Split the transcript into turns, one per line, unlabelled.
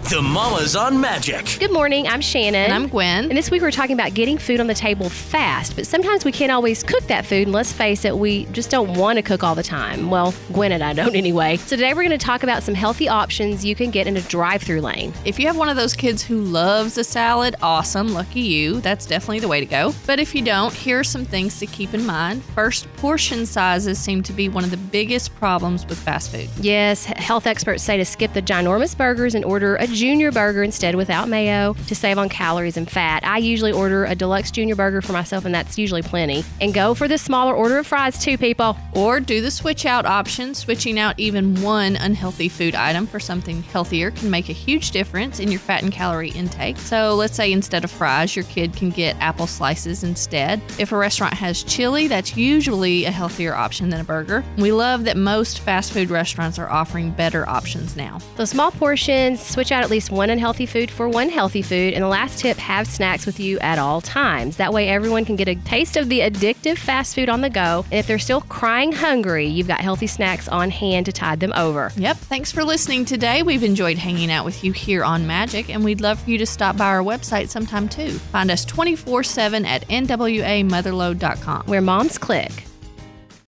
The Mamas on Magic.
Good morning, I'm Shannon.
And I'm Gwen.
And this week we're talking about getting food on the table fast, but sometimes we can't always cook that food, and let's face it, we just don't want to cook all the time. Well, Gwen and I don't anyway. So today we're going to talk about some healthy options you can get in a drive-through lane.
If you have one of those kids who loves a salad, awesome, lucky you. That's definitely the way to go. But if you don't, here are some things to keep in mind. First, portion sizes seem to be one of the biggest problems with fast food.
Yes, health experts say to skip the ginormous burgers and order a junior burger instead without mayo to save on calories and fat. I usually order a deluxe junior burger for myself, and that's usually plenty. And go for the smaller order of fries too, people.
Or do the switch out option. Switching out even one unhealthy food item for something healthier can make a huge difference in your fat and calorie intake. So let's say instead of fries, your kid can get apple slices instead. If a restaurant has chili, that's usually a healthier option than a burger. We love that most fast food restaurants are offering better options now.
So small portions, switch out at least one unhealthy food for one healthy food, and the last tip, have snacks with you at all times. That way everyone can get a taste of the addictive fast food on the go, and if they're still crying hungry, you've got healthy snacks on hand to tide them over.
Yep, thanks for listening today. We've enjoyed hanging out with you here on Magic, and we'd love for you to stop by our website sometime too. Find us 24/7 at nwamotherlode.com.
Where moms click.